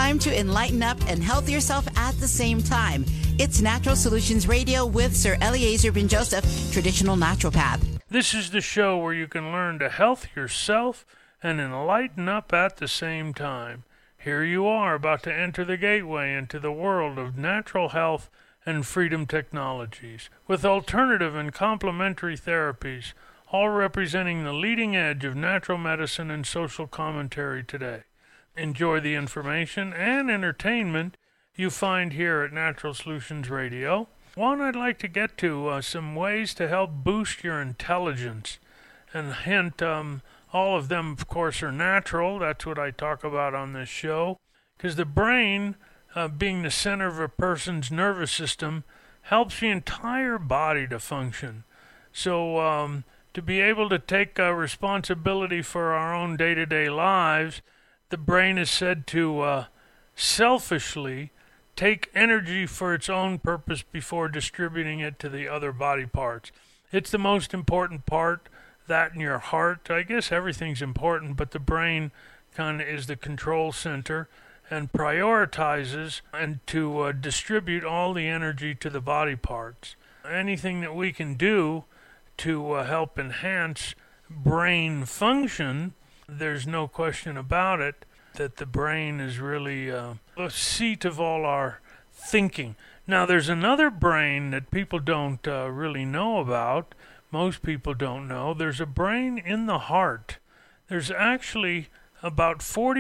time to enlighten up and health yourself at the same time. It's Natural Solutions Radio with Sir Eliezer Ben Joseph, traditional naturopath. This is the show where you can learn to health yourself and enlighten up at the same time. Here you are about to enter the gateway into the world of natural health and freedom technologies, with alternative and complementary therapies, all representing the leading edge of natural medicine and social commentary today. Enjoy the information and entertainment you find here at Natural Solutions Radio. One, I'd like to get to some ways to help boost your intelligence. And hint, all of them, of course, are natural. That's what I talk about on this show. Because the brain, being the center of a person's nervous system, helps the entire body to function. So, to be able to take responsibility for our own day-to-day lives, the brain is said to selfishly take energy for its own purpose before distributing it to the other body parts. It's the most important part, that in your heart. I guess everything's important, but the brain kind of is the control center and prioritizes and to distribute all the energy to the body parts. Anything that we can do to help enhance brain function, there's no question about it that the brain is really the seat of all our thinking. Now, there's another brain that people don't really know about. Most people don't know. There's a brain in the heart. There's actually about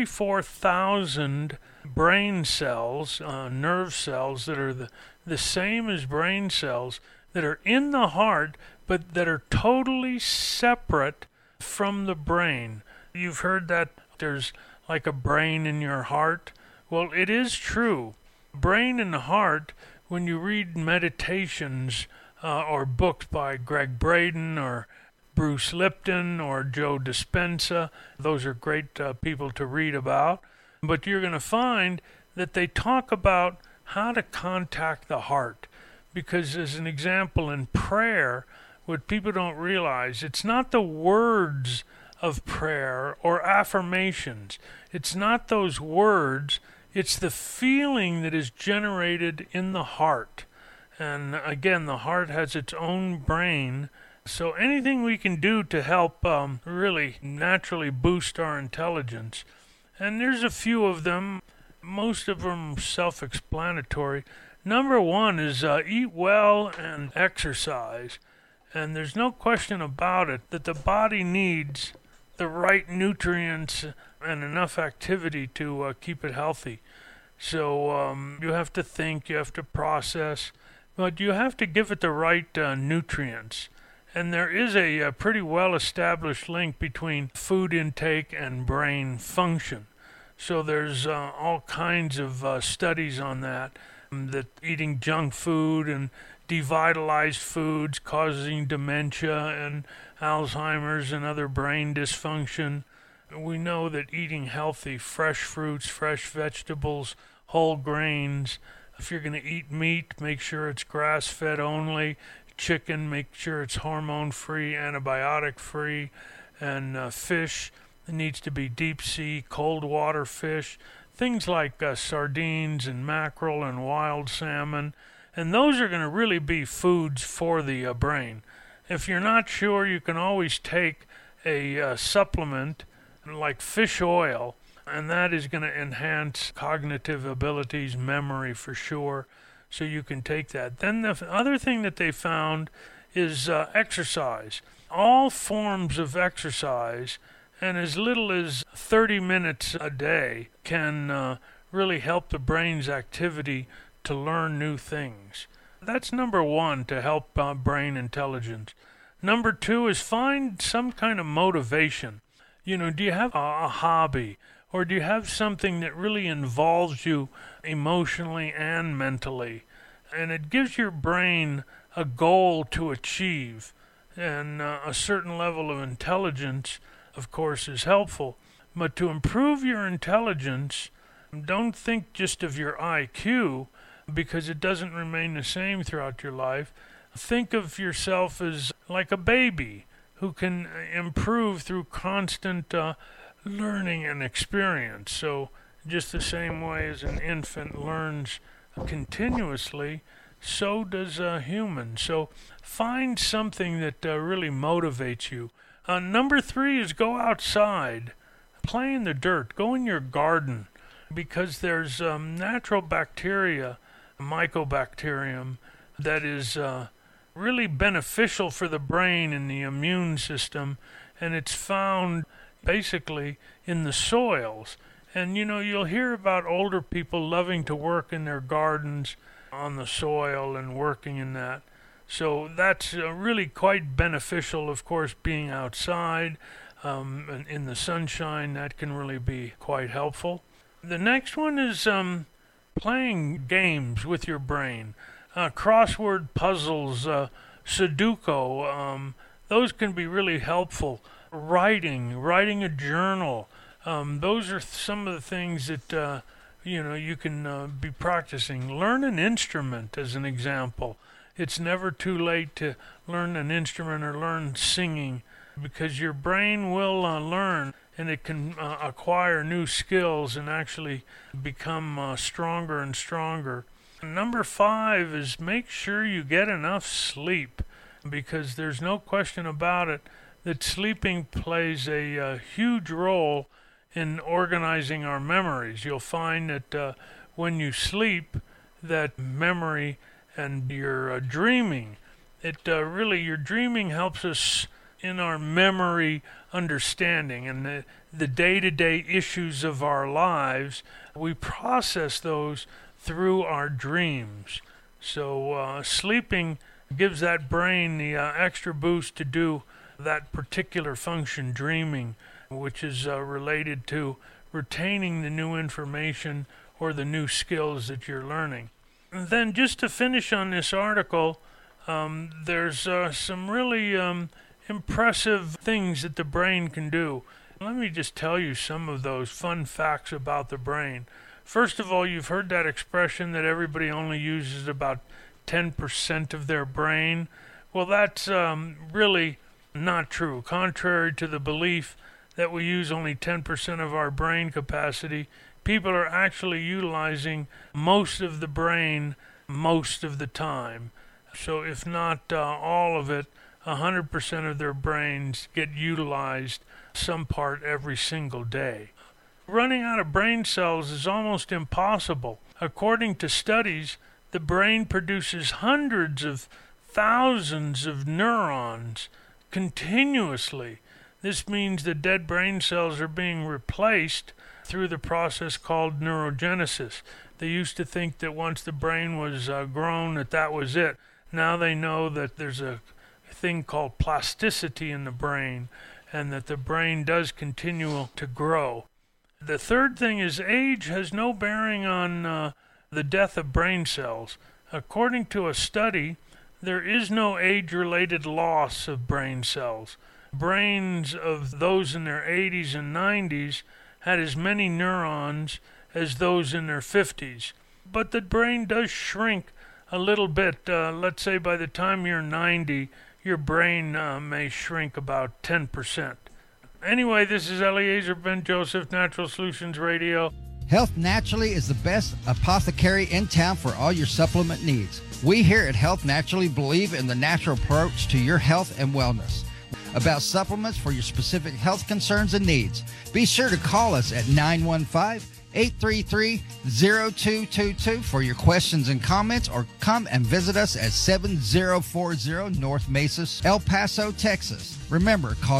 44,000 brain cells, nerve cells, that are the same as brain cells that are in the heart, but that are totally separate from the brain. You've heard that there's like a brain in your heart. Well, it is true. Brain in the heart, when you read meditations or books by Greg Braden or Bruce Lipton or Joe Dispenza, those are great people to read about. But you're going to find that they talk about how to contact the heart. Because as an example, in prayer, what people don't realize, it's not the words of prayer or affirmations. It's not those words. It's the feeling that is generated in the heart. And again, the heart has its own brain. So anything we can do to help really naturally boost our intelligence. And there's a few of them. Most of them self-explanatory. Number one is eat well and exercise. And there's no question about it that the body needs the right nutrients and enough activity to keep it healthy. So you have to think, you have to process, but you have to give it the right nutrients. And there is a pretty well-established link between food intake and brain function. So there's all kinds of studies on that eating junk food and devitalized foods causing dementia and Alzheimer's and other brain dysfunction. We know that eating healthy, fresh fruits, fresh vegetables, whole grains. If you're going to eat meat, make sure it's grass-fed only. Chicken, make sure it's hormone-free, antibiotic-free. And fish, it needs to be deep-sea, cold-water fish. Things like sardines and mackerel and wild salmon. And those are going to really be foods for the brain. If you're not sure, you can always take a supplement like fish oil, and that is going to enhance cognitive abilities, memory for sure, so you can take that. Then the other thing that they found is exercise. All forms of exercise, and as little as 30 minutes a day, can really help the brain's activity to learn new things. That's number one, to help brain intelligence. Number two is find some kind of motivation. You know, do you have a hobby? Or do you have something that really involves you emotionally and mentally? And it gives your brain a goal to achieve. And a certain level of intelligence, of course, is helpful. But to improve your intelligence, don't think just of your IQ, because it doesn't remain the same throughout your life. Think of yourself as like a baby who can improve through constant learning and experience. So just the same way as an infant learns continuously, so does a human. So find something that really motivates you. Number 3 is go outside, play in the dirt, go in your garden, because there's natural bacteria, mycobacterium, that is really beneficial for the brain and the immune system, and it's found basically in the soils. And you'll hear about older people loving to work in their gardens on the soil and working in that. So that's really quite beneficial, of course, being outside and in the sunshine. That can really be quite helpful. The next one is playing games with your brain. Crossword puzzles, Sudoku, those can be really helpful. Writing a journal. Those are some of the things that you can be practicing. Learn an instrument, as an example. It's never too late to learn an instrument or learn singing, because your brain will learn, and it can acquire new skills and actually become stronger and stronger. Number 5 is make sure you get enough sleep, because there's no question about it that sleeping plays a huge role in organizing our memories. You'll find that when you sleep, that memory and your dreaming, your dreaming helps us in our memory understanding, and the day-to-day issues of our lives, we process those through our dreams. So sleeping gives that brain the extra boost to do that particular function, dreaming, which is related to retaining the new information or the new skills that you're learning. And then just to finish on this article, there's some really impressive things that the brain can do. Let me just tell you some of those fun facts about the brain. First of all, you've heard that expression that everybody only uses about 10% of their brain. Well, that's really not true. Contrary to the belief that we use only 10% of our brain capacity, people are actually utilizing most of the brain most of the time. So if not all of it, 100% of their brains get utilized some part every single day. Running out of brain cells is almost impossible. According to studies, the brain produces hundreds of thousands of neurons continuously. This means the dead brain cells are being replaced through the process called neurogenesis. They used to think that once the brain was grown, that was it. Now they know that there's a thing called plasticity in the brain, and that the brain does continue to grow. The third thing is age has no bearing on the death of brain cells. According to a study, there is no age-related loss of brain cells. Brains of those in their 80s and 90s had as many neurons as those in their 50s. But the brain does shrink a little bit. Let's say by the time you're 90, your brain may shrink about 10%. Anyway, this is Eliezer Ben Joseph, Natural Solutions Radio. Health Naturally is the best apothecary in town for all your supplement needs. We here at Health Naturally believe in the natural approach to your health and wellness. About supplements for your specific health concerns and needs, be sure to call us at 915-833-0222 for your questions and comments, or come and visit us at 7040 North Mesa, El Paso, Texas. Remember, call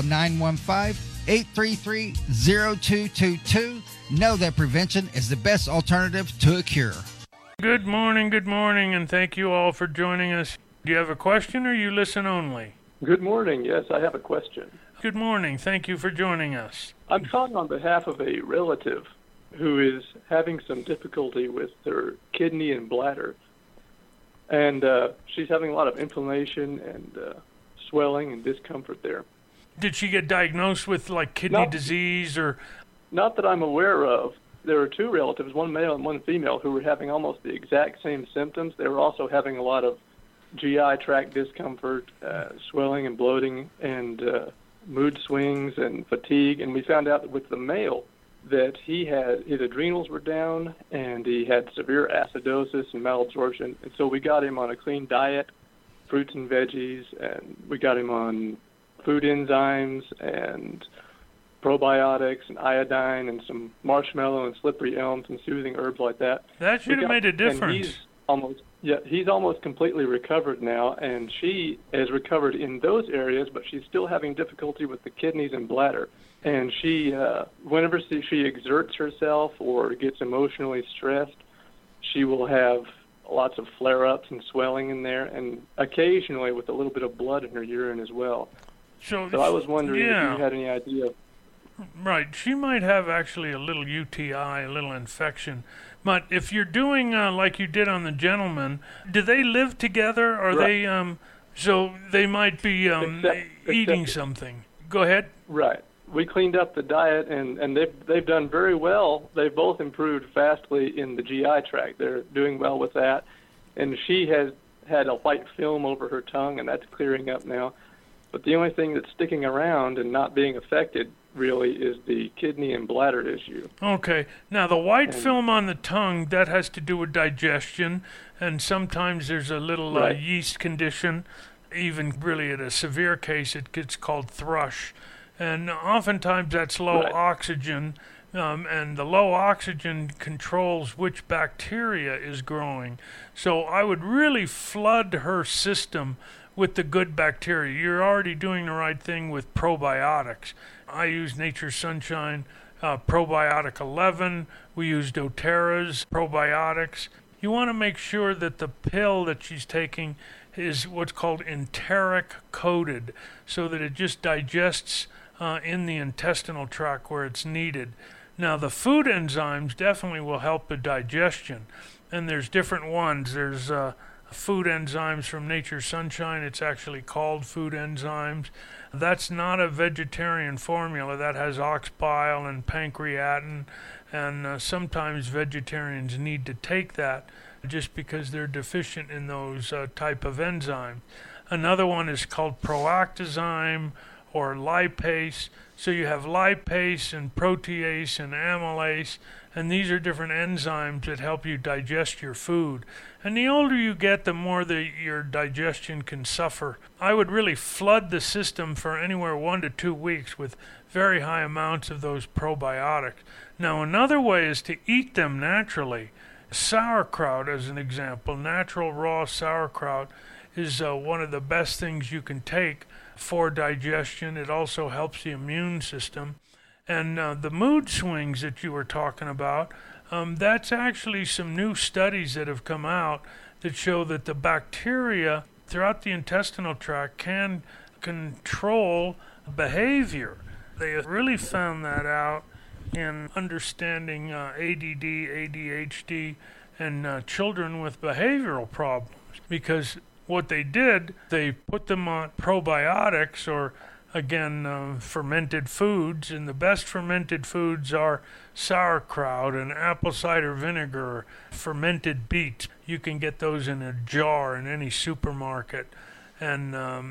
915-833-0222. Know that prevention is the best alternative to a cure. Good morning, and thank you all for joining us. Do you have a question, or you listen only? Good morning. Yes, I have a question. Good morning. Thank you for joining us. I'm calling on behalf of a relative who is having some difficulty with her kidney and bladder. And she's having a lot of inflammation and swelling and discomfort there. Did she get diagnosed with kidney disease or? Not that I'm aware of. There were two relatives, one male and one female, who were having almost the exact same symptoms. They were also having a lot of GI tract discomfort, swelling and bloating, and mood swings and fatigue. And we found out that with the male, that his adrenals were down, and he had severe acidosis and malabsorption. And so we got him on a clean diet, fruits and veggies, and we got him on food enzymes and probiotics and iodine and some marshmallow and slippery elm and soothing herbs like that. That should have made a difference. He's almost completely recovered now, and she has recovered in those areas, but she's still having difficulty with the kidneys and bladder. And she, whenever she exerts herself or gets emotionally stressed, she will have lots of flare-ups and swelling in there, and occasionally with a little bit of blood in her urine as well. So I was wondering if you had any idea. Right. She might have actually a little UTI, a little infection. But if you're doing like you did on the gentleman, do they live together? Or Right. So they might be eating something. Go ahead. Right. We cleaned up the diet, and they've done very well. They've both improved vastly in the GI tract. They're doing well with that. And she has had a white film over her tongue, and that's clearing up now. But the only thing that's sticking around and not being affected really is the kidney and bladder issue. Okay. Now, the white film on the tongue, that has to do with digestion, and sometimes there's a little yeast condition. Even really at a severe case, it gets called thrush. And oftentimes that's low oxygen, and the low oxygen controls which bacteria is growing. So I would really flood her system with the good bacteria. You're already doing the right thing with probiotics. I use Nature's Sunshine Probiotic 11. We use doTERRA's probiotics. You want to make sure that the pill that she's taking is what's called enteric coated, so that it just digests in the intestinal tract where it's needed. Now, the food enzymes definitely will help the digestion, and there's different ones. There's food enzymes from Nature's Sunshine. It's actually called food enzymes. That's not a vegetarian formula. That has ox bile and pancreatin, and sometimes vegetarians need to take that just because they're deficient in those type of enzymes. Another one is called proactozyme or lipase. So you have lipase and protease and amylase, and these are different enzymes that help you digest your food. And the older you get, the more your digestion can suffer. I would really flood the system for anywhere 1 to 2 weeks with very high amounts of those probiotics. Now, another way is to eat them naturally. Sauerkraut, as an example, natural raw sauerkraut is one of the best things you can take for digestion. It also helps the immune system. And the mood swings that you were talking about, that's actually some new studies that have come out that show that the bacteria throughout the intestinal tract can control behavior. They really found that out in understanding ADD, ADHD, and children with behavioral problems. Because what they did, they put them on probiotics, or again, fermented foods, and the best fermented foods are sauerkraut and apple cider vinegar, fermented beets. You can get those in a jar in any supermarket, and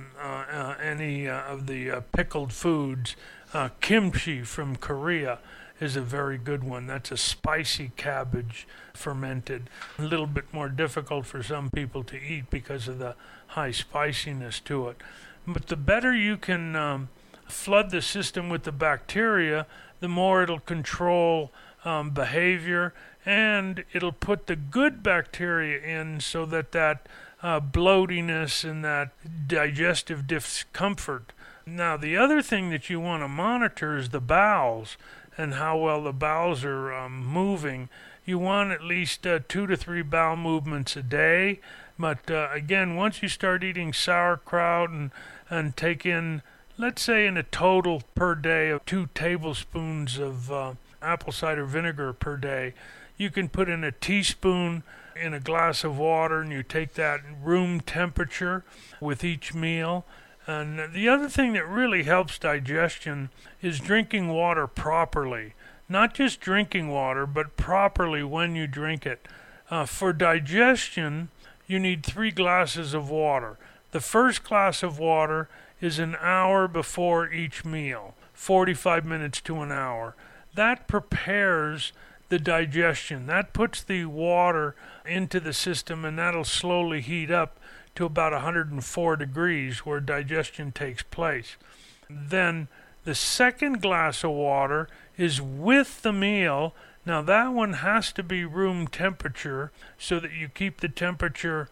any of the pickled foods. Kimchi from Korea is a very good one. That's a spicy cabbage fermented. A little bit more difficult for some people to eat because of the high spiciness to it. But the better you can flood the system with the bacteria, the more it'll control behavior, and it'll put the good bacteria in so that bloatiness and that digestive discomfort. Now, the other thing that you want to monitor is the bowels and how well the bowels are moving. You want at least 2 to 3 bowel movements a day. But again, once you start eating sauerkraut and take in, let's say in a total per day of 2 tablespoons of apple cider vinegar per day, you can put in a teaspoon in a glass of water, and you take that room temperature with each meal. And the other thing that really helps digestion is drinking water properly. Not just drinking water, but properly when you drink it. For digestion, you need 3 glasses of water. The first glass of water is an hour before each meal, 45 minutes to an hour. that prepares the digestion. That puts the water into the system, and that'll slowly heat up to about 104 degrees where digestion takes place. Then the second glass of water is with the meal. Now that one has to be room temperature so that you keep the temperature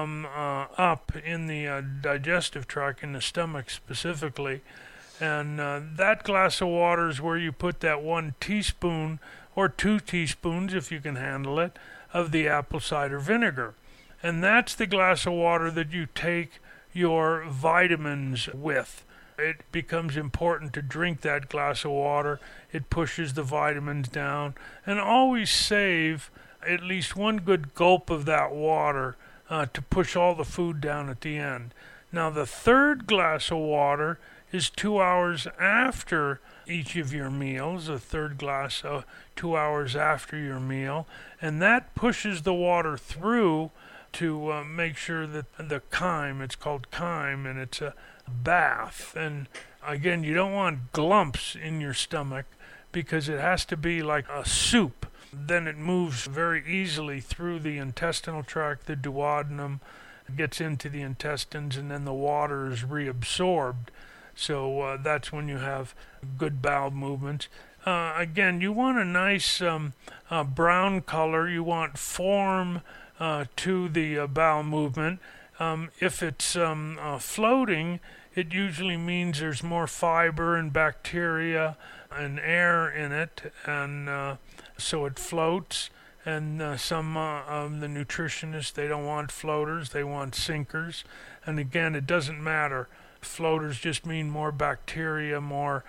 up in the digestive tract, in the stomach specifically. And that glass of water is where you put that 1 teaspoon or 2 teaspoons, if you can handle it, of the apple cider vinegar. And that's the glass of water that you take your vitamins with. It becomes important to drink that glass of water. It pushes the vitamins down. And always save at least one good gulp of that water to push all the food down at the end. Now the third glass of water is 2 hours after each of your meals, a third glass 2 hours after your meal, and that pushes the water through to make sure that the chyme, it's called chyme, and it's a bath. And again, you don't want glumps in your stomach because it has to be like a soup. Then it moves very easily through the intestinal tract, the duodenum, gets into the intestines, and then the water is reabsorbed. So that's when you have good bowel movements. Again, you want a nice brown color. You want form to the bowel movement. If it's floating, it usually means there's more fiber and bacteria and air in it, and so it floats. And some of the nutritionists, they don't want floaters, they want sinkers. And again, it doesn't matter. Floaters just mean more bacteria, more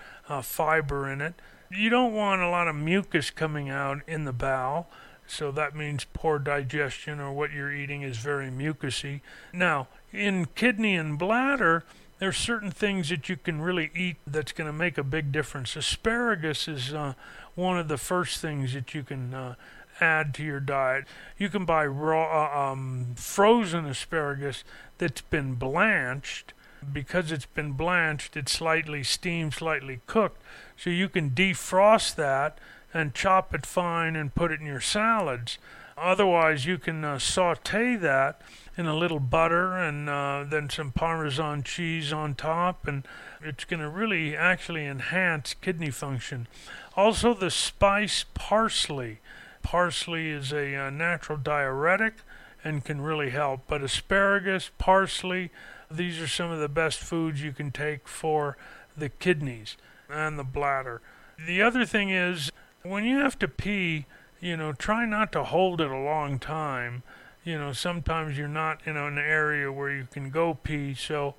fiber in it. You don't want a lot of mucus coming out in the bowel, so that means poor digestion, or what you're eating is very mucousy. Now, in kidney and bladder, there's certain things that you can really eat that's going to make a big difference. Asparagus is one of the first things that you can add to your diet. You can buy raw, frozen asparagus that's been blanched. Because it's been blanched, it's slightly steamed, slightly cooked. So you can defrost that and chop it fine and put it in your salads. Otherwise, you can saute that in a little butter and then some Parmesan cheese on top, and it's going to really actually enhance kidney function. Also, the spice parsley. Parsley is a natural diuretic and can really help. But asparagus, parsley, these are some of the best foods you can take for the kidneys and the bladder. The other thing is, when you have to pee, try not to hold it a long time. Sometimes you're not in an area where you can go pee, so,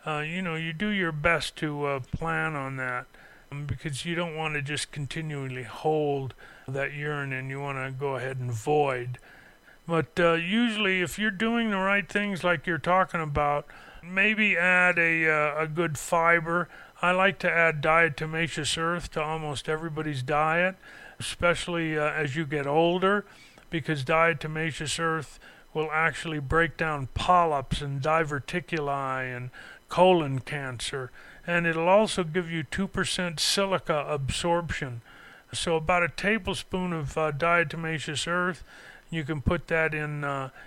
you do your best to plan on that, because you don't want to just continually hold that urine, and you want to go ahead and void. But usually, if you're doing the right things like you're talking about, maybe add a good fiber. I like to add diatomaceous earth to almost everybody's diet, especially as you get older, because diatomaceous earth will actually break down polyps and diverticuli and colon cancer, and it'll also give you 2% silica absorption. So about a tablespoon of diatomaceous earth, you can put that in.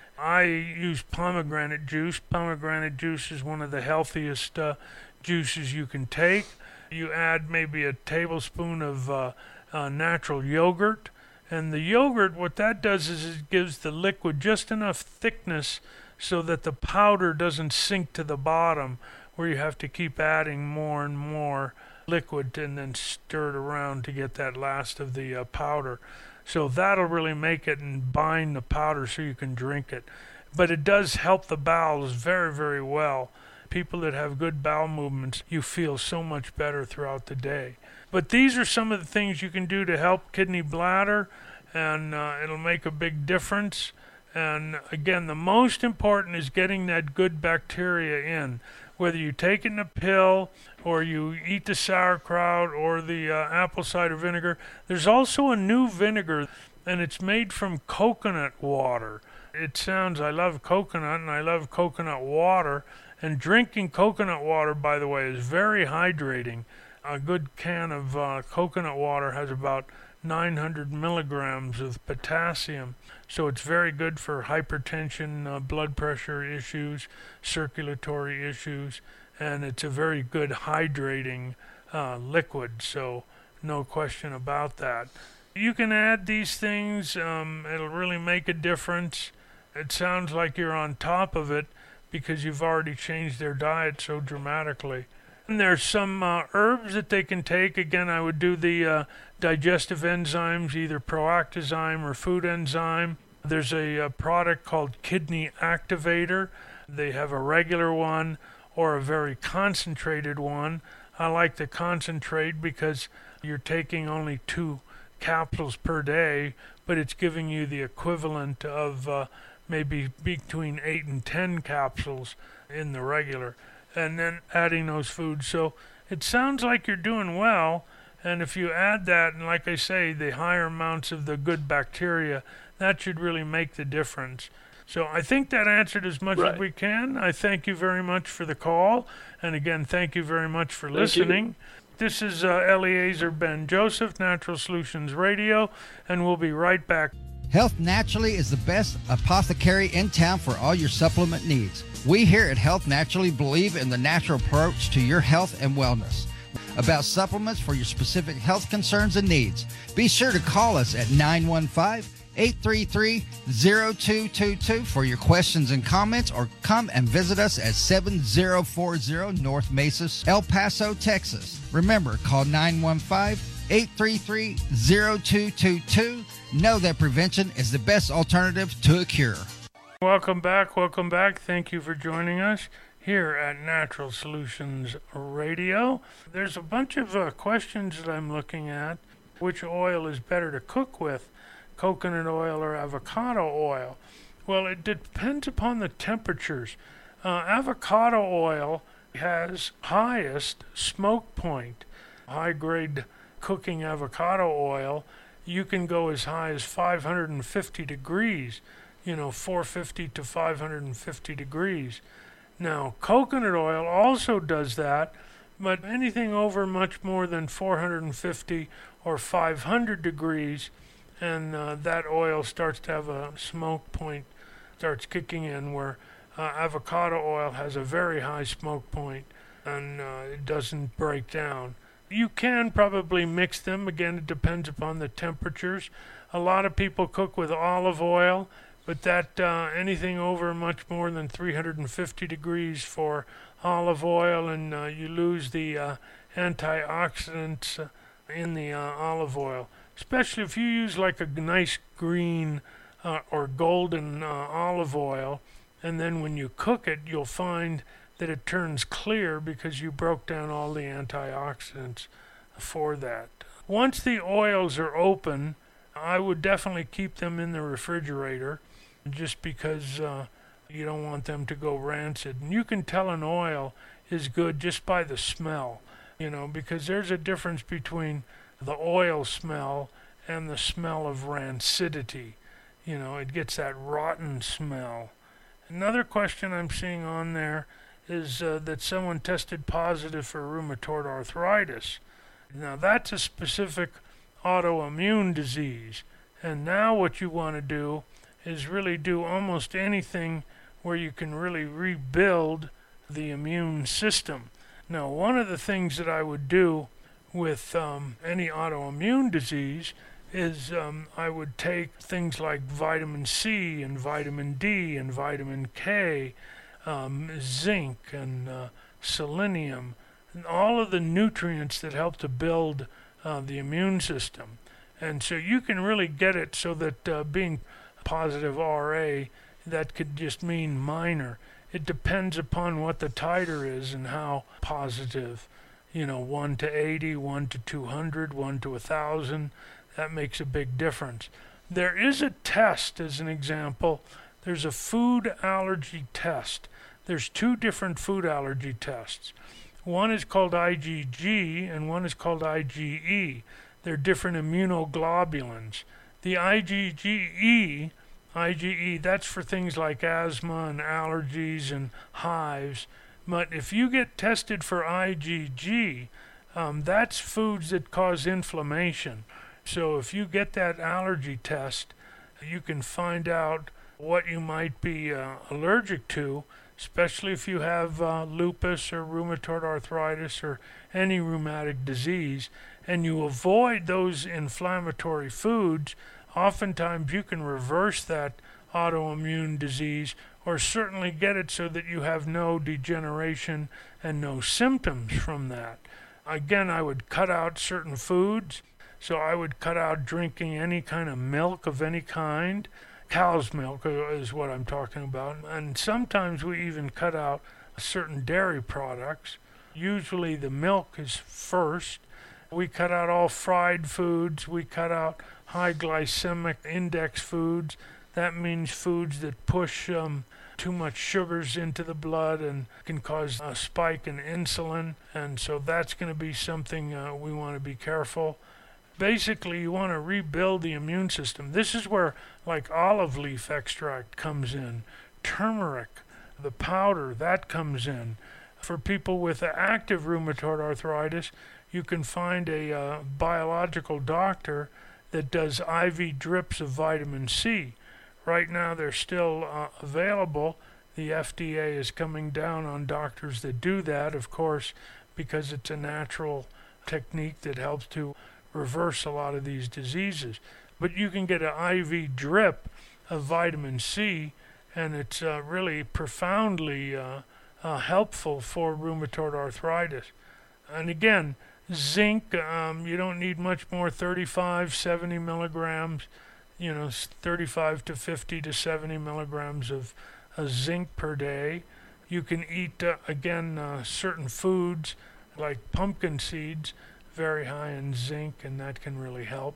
I use pomegranate juice. Pomegranate juice is one of the healthiest juices you can take. You add maybe a tablespoon of natural yogurt. And the yogurt, what that does is it gives the liquid just enough thickness so that the powder doesn't sink to the bottom, where you have to keep adding more and more liquid and then stir it around to get that last of the powder. So that'll really make it and bind the powder so you can drink it. But it does help the bowels very, very well. People that have good bowel movements, you feel so much better throughout the day. But these are some of the things you can do to help kidney bladder, and it'll make a big difference. And again, the most important is getting that good bacteria in. Whether you take it in a pill or you eat the sauerkraut or the apple cider vinegar, there's also a new vinegar, and it's made from coconut water. I love coconut, and I love coconut water. And drinking coconut water, by the way, is very hydrating. A good can of coconut water has about 900 milligrams of potassium, so it's very good for hypertension, blood pressure issues, circulatory issues, and it's a very good hydrating liquid, so no question about that. You can add these things, it'll really make a difference. It sounds like you're on top of it because you've already changed their diet so dramatically. And there's some herbs that they can take. Again, I would do the digestive enzymes, either Proactozyme or Food Enzyme. There's a product called Kidney Activator. They have a regular one or a very concentrated one. I like the concentrate because you're taking only 2 capsules per day, but it's giving you the equivalent of maybe between 8 and 10 capsules in the regular, and then adding those foods. So it sounds like you're doing well, and if you add that, and like I say, the higher amounts of the good bacteria, that should really make the difference. So I think that answered as much as we can. I thank you very much for the call, and again, thank you very much for listening. This is Eliezer Ben Joseph, Natural Solutions Radio, and we'll be right back. Health Naturally is the best apothecary in town for all your supplement needs. We here at Health Naturally believe in the natural approach to your health and wellness. About supplements for your specific health concerns and needs, be sure to call us at 915-833-0222 for your questions and comments, or come and visit us at 7040 North Mesa, El Paso, Texas. Remember, call 915-833-0222. Know that prevention is the best alternative to a cure. Welcome back. Thank you for joining us here at Natural Solutions Radio. There's a bunch of questions that I'm looking at. Which oil is better to cook with, coconut oil or avocado oil? Well, it depends upon the temperatures. Avocado oil has highest smoke point. High-grade cooking avocado oil, you can go as high as 550 degrees, 450 to 550 degrees. Now, coconut oil also does that, but anything over much more than 450 or 500 degrees, and that oil starts to have a smoke point, starts kicking in, where avocado oil has a very high smoke point, and it doesn't break down. You can probably mix them. Again, it depends upon the temperatures. A lot of people cook with olive oil, but that anything over much more than 350 degrees for olive oil, and you lose the antioxidants in the olive oil. Especially if you use like a nice green or golden olive oil, and then when you cook it, you'll find that it turns clear because you broke down all the antioxidants for that. Once the oils are open, I would definitely keep them in the refrigerator, just because you don't want them to go rancid. And you can tell an oil is good just by the smell, because there's a difference between the oil smell and the smell of rancidity. It gets that rotten smell. Another question I'm seeing on there is that someone tested positive for rheumatoid arthritis. Now, that's a specific autoimmune disease. And now what you want to do is really do almost anything where you can really rebuild the immune system. Now, one of the things that I would do with any autoimmune disease is I would take things like vitamin C and vitamin D and vitamin K, zinc and selenium, and all of the nutrients that help to build the immune system. And so you can really get it so that being positive RA, that could just mean minor. It depends upon what the titer is and how positive. 1 to 80, 1 to 200, 1 to 1,000. That makes a big difference. There is a test, as an example. There's a food allergy test. There's 2 different food allergy tests. One is called IgG and one is called IgE. They're different immunoglobulins. The IgE, that's for things like asthma and allergies and hives. But if you get tested for IgG, that's foods that cause inflammation. So if you get that allergy test, you can find out what you might be allergic to, especially if you have lupus or rheumatoid arthritis or any rheumatic disease, and you avoid those inflammatory foods. Oftentimes you can reverse that autoimmune disease, or certainly get it so that you have no degeneration and no symptoms from that. Again, I would cut out certain foods. So I would cut out drinking any kind of milk of any kind. Cow's milk is what I'm talking about. And sometimes we even cut out certain dairy products. Usually the milk is first. We cut out all fried foods. We cut out high glycemic index foods. That means foods that push too much sugars into the blood and can cause a spike in insulin. And so that's going to be something we want to be careful. Basically, you want to rebuild the immune system. This is where, like, olive leaf extract comes in, turmeric, the powder, that comes in. For people with active rheumatoid arthritis, you can find a biological doctor that does IV drips of vitamin C. Right now, they're still available. The FDA is coming down on doctors that do that, of course, because it's a natural technique that helps to reverse a lot of these diseases. But you can get an IV drip of vitamin C, and it's really profoundly helpful for rheumatoid arthritis. And again, zinc, you don't need much more, 35, 70 milligrams, 35 to 50 to 70 milligrams of zinc per day. You can eat, certain foods like pumpkin seeds, very high in zinc, and that can really help.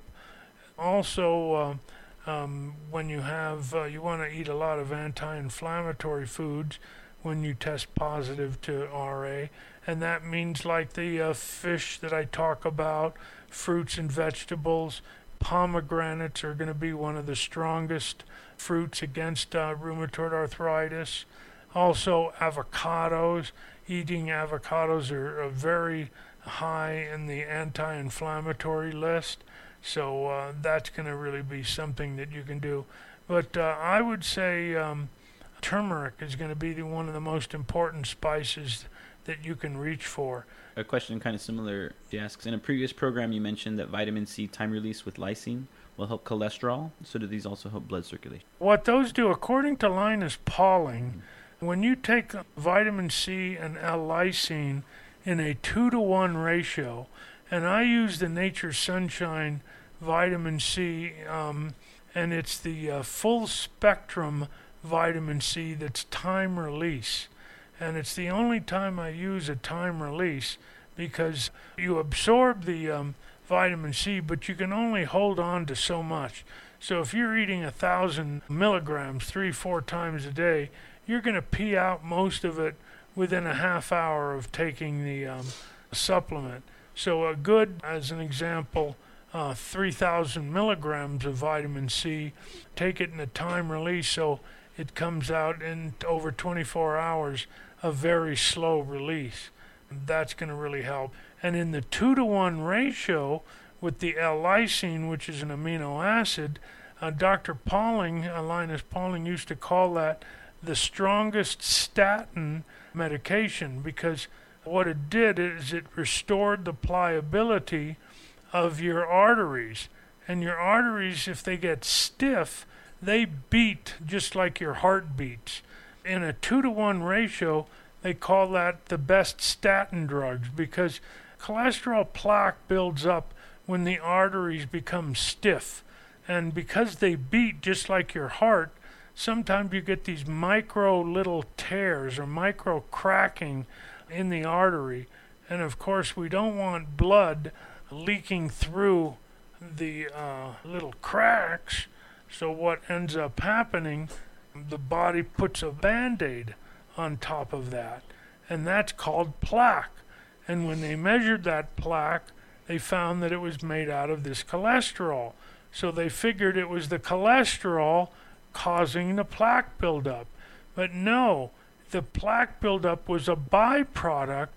Also, when you want to eat a lot of anti-inflammatory foods when you test positive to RA, and that means like the fish that I talk about, fruits and vegetables. Pomegranates are going to be one of the strongest fruits against rheumatoid arthritis. Also, avocados. Eating avocados are very high in the anti-inflammatory list, so that's going to really be something that you can do. But I would say turmeric is going to be one of the most important spices that you can reach for. A question kind of similar, he asks, in a previous program you mentioned that vitamin C time release with lysine will help cholesterol, so do these also help blood circulation? What those do, according to Linus Pauling, when you take vitamin C and L-lysine in a 2-to-1 ratio, and I use the Nature's Sunshine vitamin C, and it's the full spectrum vitamin C that's time release. And it's the only time I use a time release, because you absorb the vitamin C, but you can only hold on to so much. So if you're eating 1,000 milligrams 3-4 times a day, you're going to pee out most of it within a half hour of taking the supplement. So a good, as an example, 3,000 milligrams of vitamin C, take it in a time release so it comes out in over 24 hours, a very slow release. That's going to really help. And in the 2-to-1 ratio with the L-lysine, which is an amino acid, Dr. Pauling, Linus Pauling, used to call that the strongest statin medication, because what it did is it restored the pliability of your arteries. And your arteries, if they get stiff, they beat just like your heart beats. In a 2-to-1 ratio, they call that the best statin drugs, because cholesterol plaque builds up when the arteries become stiff. And because they beat just like your heart, sometimes you get these micro little tears or micro cracking in the artery. And of course, we don't want blood leaking through the little cracks. So what ends up happening, the body puts a Band-Aid on top of that, and that's called plaque. And when they measured that plaque, they found that it was made out of this cholesterol. So they figured it was the cholesterol causing the plaque buildup. But no, the plaque buildup was a byproduct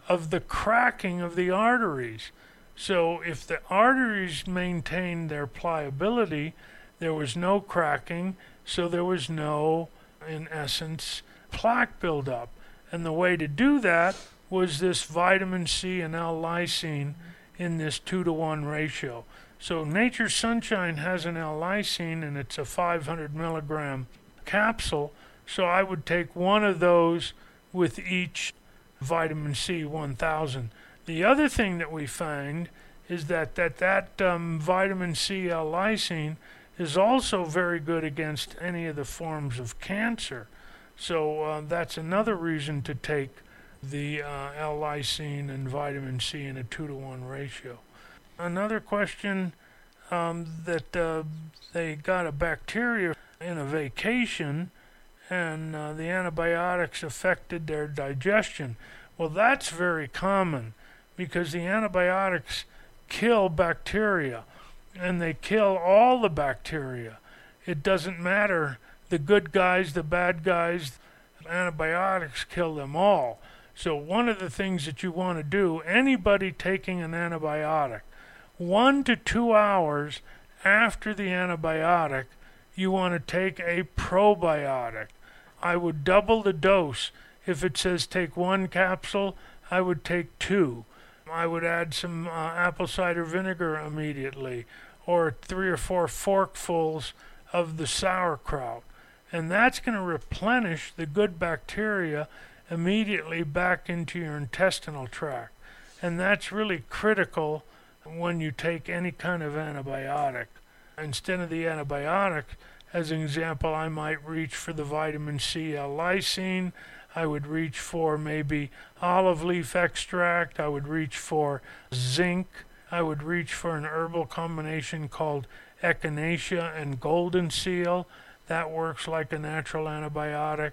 of the cracking of the arteries. So if the arteries maintained their pliability, there was no cracking, so there was no, in essence, plaque buildup. And the way to do that was this vitamin C and L-lysine in this 2-to-1 ratio. So Nature's Sunshine has an L-lysine, and it's a 500 milligram capsule. So I would take one of those with each vitamin C 1000. The other thing that we find is that vitamin C L-lysine is also very good against any of the forms of cancer. So that's another reason to take the L-lysine and vitamin C in a 2-to-1 ratio. Another question that they got a bacteria in a vacation, and the antibiotics affected their digestion. Well, that's very common because the antibiotics kill bacteria, and they kill all the bacteria. It doesn't matter, the good guys, the bad guys, antibiotics kill them all. So one of the things that you want to do, anybody taking an antibiotic, 1 to 2 hours after the antibiotic, you want to take a probiotic. I would double the dose. If it says take 1 capsule, I would take 2. I would add some apple cider vinegar immediately, or 3 or 4 forkfuls of the sauerkraut. And that's going to replenish the good bacteria immediately back into your intestinal tract. And that's really critical when you take any kind of antibiotic. Instead of the antibiotic, as an example, I might reach for the vitamin C L-lysine. I would reach for maybe olive leaf extract. I would reach for zinc. I would reach for an herbal combination called echinacea and golden seal. That works like a natural antibiotic.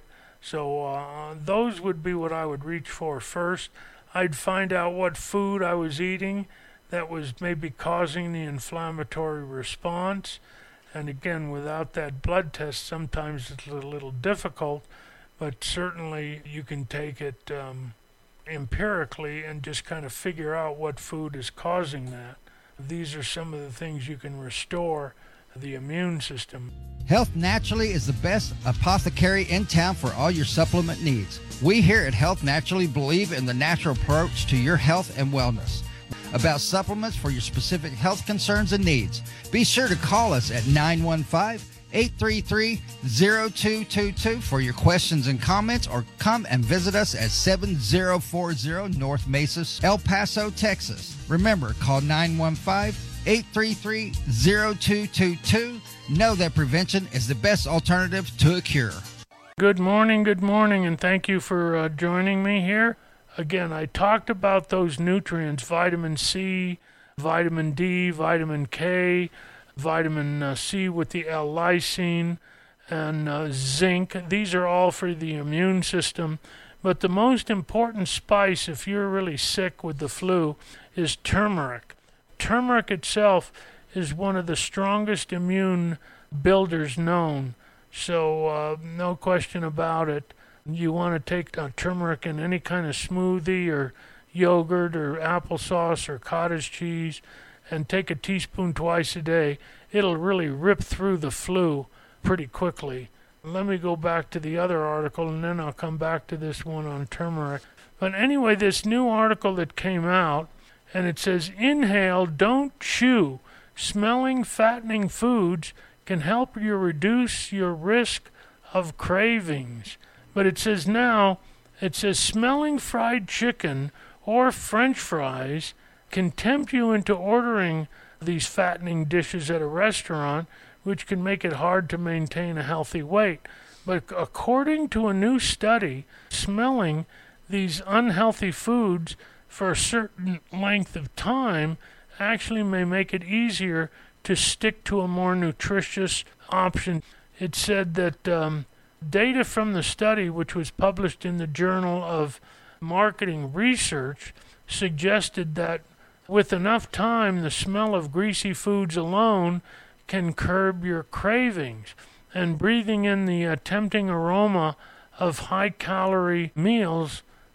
So those would be what I would reach for first. I'd find out what food I was eating that was maybe causing the inflammatory response. And again, without that blood test, sometimes it's a little difficult, but certainly you can take it empirically and just kind of figure out what food is causing that. These are some of the things you can restore the immune system. Health Naturally is the best apothecary in town for all your supplement needs. We here at Health Naturally believe in the natural approach to your health and wellness. About supplements for your specific health concerns and needs, be sure to call us at 915-833-0222 for your questions and comments, or come and visit us at 7040 North Mesa, El Paso, Texas. Remember, call 915-833-0222. Know that prevention is the best alternative to a cure. Good morning, and thank you for joining me here. Again, I talked about those nutrients, vitamin C, vitamin D, vitamin K, vitamin C with the L-lysine, and zinc. These are all for the immune system. But the most important spice, if you're really sick with the flu, is turmeric. Turmeric itself is one of the strongest immune builders known. So no question about it. You want to take turmeric in any kind of smoothie or yogurt or applesauce or cottage cheese, and take a teaspoon twice a day. It'll really rip through the flu pretty quickly. Let me go back to the other article, and then I'll come back to this one on turmeric. But anyway, this new article that came out, and it says, inhale, don't chew. Smelling fattening foods can help you reduce your risk of cravings. But it says smelling fried chicken or French fries can tempt you into ordering these fattening dishes at a restaurant, which can make it hard to maintain a healthy weight. But according to a new study, smelling these unhealthy foods for a certain length of time actually may make it easier to stick to a more nutritious option. It said that data from the study, which was published in the Journal of Marketing Research, suggested that with enough time, the smell of greasy foods alone can curb your cravings. And breathing in the tempting aroma of high-calorie meals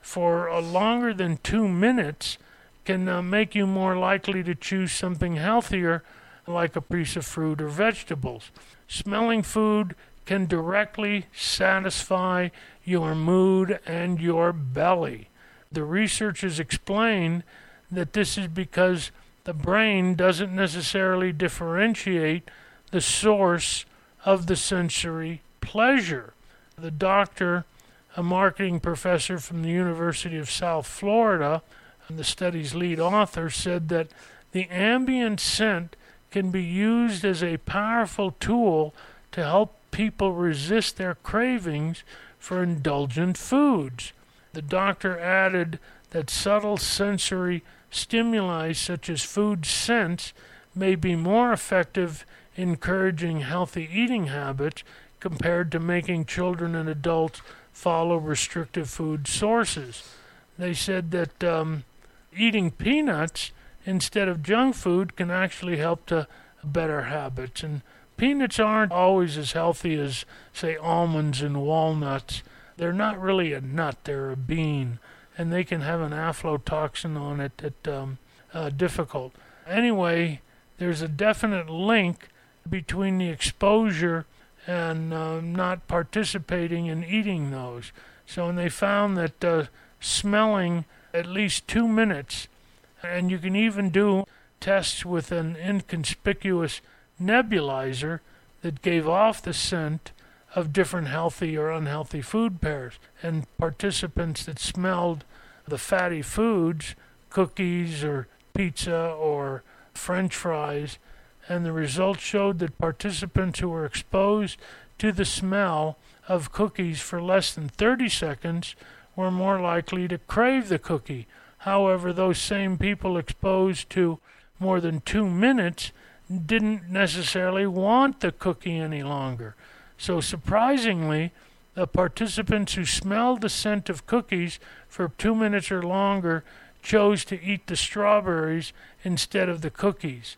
for longer than 2 minutes can make you more likely to choose something healthier, like a piece of fruit or vegetables. Smelling food can directly satisfy your mood and your belly. The researchers explain that this is because the brain doesn't necessarily differentiate the source of the sensory pleasure. The doctor, a marketing professor from the University of South Florida, and the study's lead author, said that the ambient scent can be used as a powerful tool to help people resist their cravings for indulgent foods. The doctor added that subtle sensory stimuli such as food scents may be more effective in encouraging healthy eating habits compared to making children and adults follow restrictive food sources. They said that eating peanuts instead of junk food can actually help to better habits. And peanuts aren't always as healthy as, say, almonds and walnuts. They're not really a nut, they're a bean, and they can have an aflatoxin on it that's difficult. Anyway, there's a definite link between the exposure and not participating in eating those. So when they found that smelling at least 2 minutes, and you can even do tests with an inconspicuous nebulizer that gave off the scent of different healthy or unhealthy food pairs. And participants that smelled the fatty foods, cookies or pizza or French fries, and the results showed that participants who were exposed to the smell of cookies for less than 30 seconds were more likely to crave the cookie. However, those same people exposed to more than 2 minutes didn't necessarily want the cookie any longer. So surprisingly, the participants who smelled the scent of cookies for 2 minutes or longer chose to eat the strawberries instead of the cookies.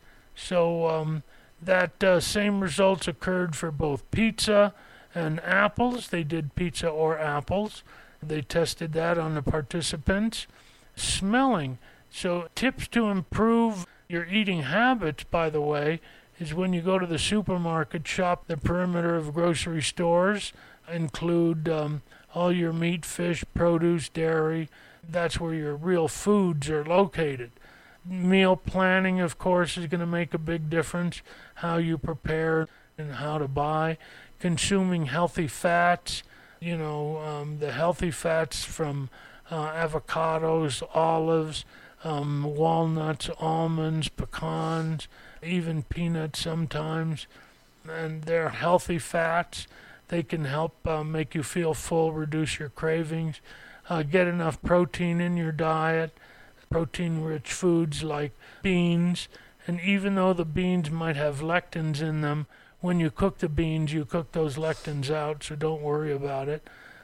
So that same results occurred for both pizza and apples. They did pizza or apples. They tested that on the participants. Smelling. So tips to improve your eating habits, by the way, is when you go to the supermarket, shop the perimeter of grocery stores, include all your meat, fish, produce, dairy. That's where your real foods are located. Meal planning, of course, is going to make a big difference, how you prepare and how to buy. Consuming healthy fats, the healthy fats from avocados, olives, walnuts, almonds, pecans, even peanuts sometimes. And they're healthy fats. They can help make you feel full, reduce your cravings. Get enough protein in your diet, protein-rich foods like beans. And even though the beans might have lectins in them, when you cook the beans, you cook those lectins out, so don't worry about it.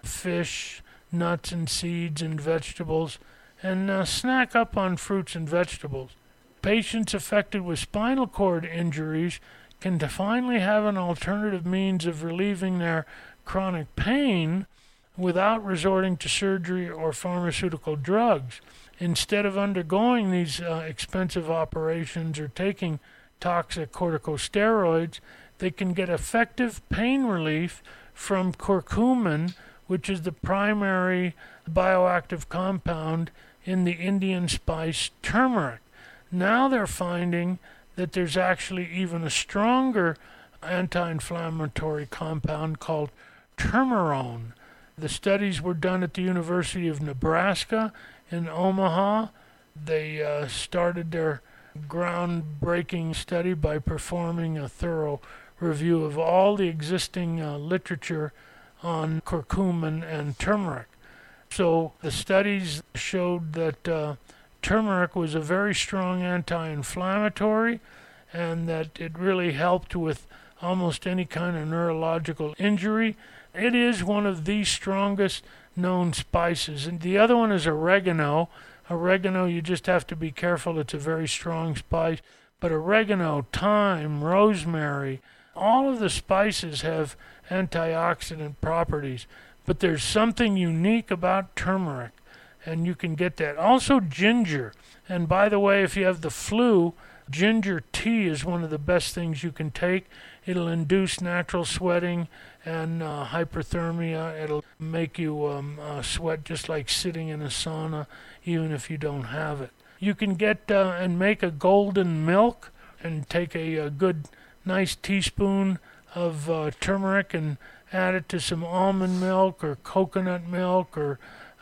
Fish, nuts and seeds and vegetables, and snack up on fruits and vegetables. Patients affected with spinal cord injuries can finally have an alternative means of relieving their chronic pain without resorting to surgery or pharmaceutical drugs. Instead of undergoing these expensive operations or taking toxic corticosteroids, they can get effective pain relief from curcumin, which is the primary bioactive compound in the Indian spice turmeric. Now they're finding that there's actually even a stronger anti-inflammatory compound called turmerone. The studies were done at the University of Nebraska in Omaha. They started their groundbreaking study by performing a thorough review of all the existing literature on curcumin and turmeric. So the studies showed that turmeric was a very strong anti-inflammatory and that it really helped with almost any kind of neurological injury. It is one of the strongest known spices. And the other one is oregano. Oregano, you just have to be careful. It's a very strong spice. But oregano, thyme, rosemary, all of the spices have antioxidant properties. But there's something unique about turmeric. and you can get that. Also ginger. And by the way, if you have the flu, ginger tea is one of the best things you can take. It'll induce natural sweating and hyperthermia. It'll make you sweat just like sitting in a sauna, even if you don't have it. You can get and make a golden milk and take a good, nice teaspoon of turmeric and add it to some almond milk or coconut milk or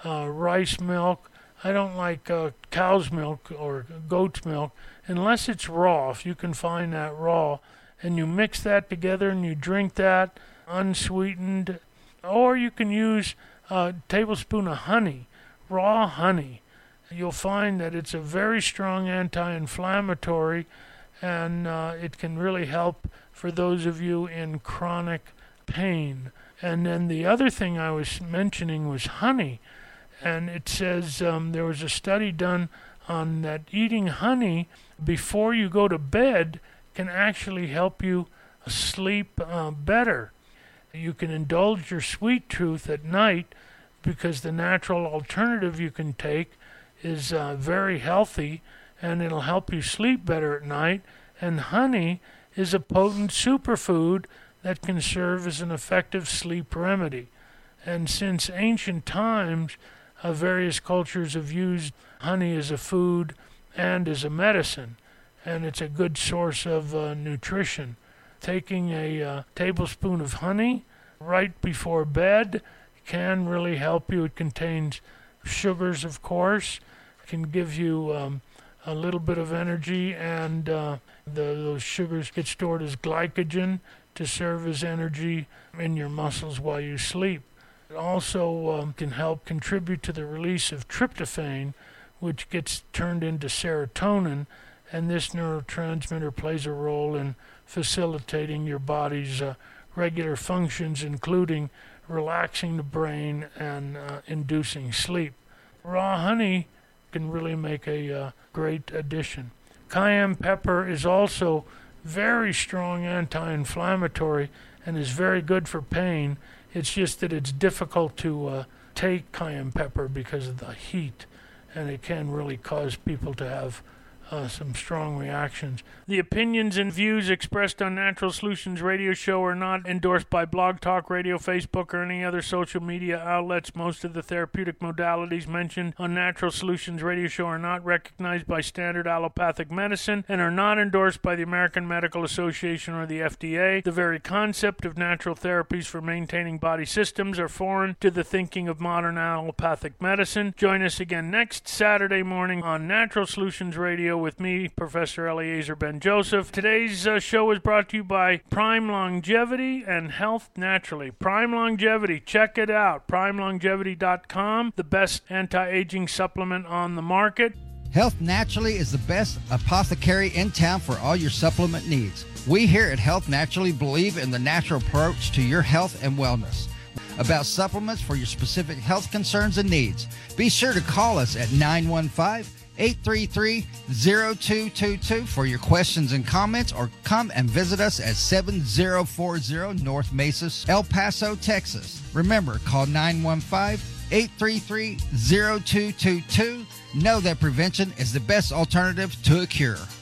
rice milk. I don't like cow's milk or goat's milk unless it's raw. If you can find that raw, and you mix that together and you drink that unsweetened, or you can use a tablespoon of honey, raw honey. You'll find that it's a very strong anti-inflammatory, and it can really help for those of you in chronic pain. And then the other thing I was mentioning was honey. And it says there was a study done on that eating honey before you go to bed can actually help you sleep better. You can indulge your sweet tooth at night because the natural alternative you can take is very healthy, and it'll help you sleep better at night. And honey is a potent superfood that can serve as an effective sleep remedy. And since ancient times, various cultures have used honey as a food and as a medicine, and it's a good source of nutrition. Taking a tablespoon of honey right before bed can really help you. It contains sugars, of course. It can give you a little bit of energy, and those sugars get stored as glycogen to serve as energy in your muscles while you sleep. It also can help contribute to the release of tryptophan, which gets turned into serotonin, and this neurotransmitter plays a role in facilitating your body's regular functions, including relaxing the brain and inducing sleep. Raw honey can really make a great addition. Cayenne pepper is also very strong anti-inflammatory and is very good for pain. It's just that it's difficult to take cayenne pepper because of the heat, and it can really cause people to have some strong reactions. The opinions and views expressed on Natural Solutions Radio Show are not endorsed by Blog Talk Radio, Facebook, or any other social media outlets. Most of the therapeutic modalities mentioned on Natural Solutions Radio Show are not recognized by standard allopathic medicine and are not endorsed by the American Medical Association or the FDA. The very concept of natural therapies for maintaining body systems are foreign to the thinking of modern allopathic medicine. Join us again next Saturday morning on Natural Solutions Radio with me, Professor Eliezer Ben-Joseph. Today's show is brought to you by Prime Longevity and Health Naturally. Prime Longevity, check it out. PrimeLongevity.com, the best anti-aging supplement on the market. Health Naturally is the best apothecary in town for all your supplement needs. We here at Health Naturally believe in the natural approach to your health and wellness. About supplements for your specific health concerns and needs, be sure to call us at 915-833-0222 for your questions and comments, or come and visit us at 7040 North Mesa, El Paso, Texas. Remember, call 915-833-0222. Know that prevention is the best alternative to a cure.